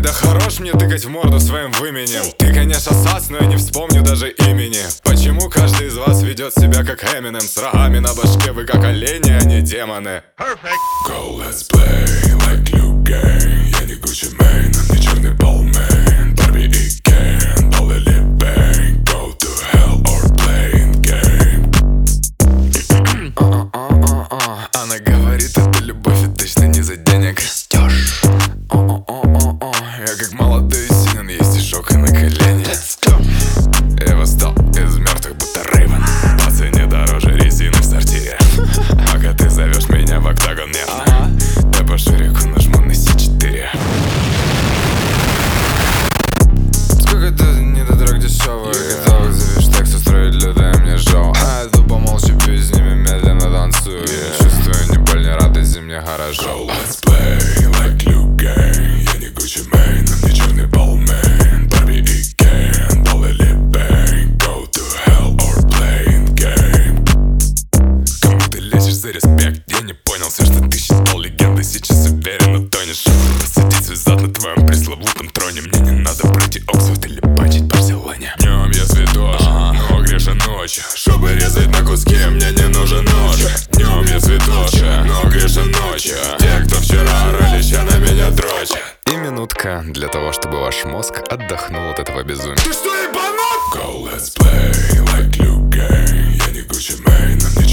да хорош мне тыкать в морду своим выменем. Ты, конечно, сас, но я не вспомню даже имени. Почему каждый из вас ведет себя как Эминем? С рогами на башке вы как олени, а не демоны. Go, let's play like Liu Kang. Я не Gucci Mane, но не черный Balmain. Барби и Кен, Ball или Bang. Go to hell or play in game. Она говорит, это любовь и точно не за денег. Я как молодой синен, есть стишок и на колени. Я восстал из мертвых, будто Рейвен. По цене дороже резины в сортире. Пока ты зовешь меня в октагон нервно, я по ширику нажму на C4. Сколько это недотрог дешевый. Готовы за бифштекс устроить людей мне шоу. А я тупо молча пью с ними, медленно танцую. Не чувствую ни боль, ни радости, мне хорошо. Go, let's play like Liu Kang. Я не Gucci Mane, но не черный Balmain. Барби и Кен, Ball или Bang. Go to hell or play in game. Кому ты лезешь за респект? Я не понял все, что ты считал легендой. Сейчас уверенно тонешь. Посадить свой зад на твоем пресловутом троне. Мне не надо пройти Оксфорд или бачить в Барселоне. Днем я святош, но грешен ночью. Чтобы резать на куски, мне не нужен нож. Днем я святош, но грешен ночью. Те, кто вчера орали, ща на меня дрочат. И минутка для того, чтобы ваш мозг отдохнул от этого безумия. Go, let's play like Liu Kang. Я не Gucci Mane, но не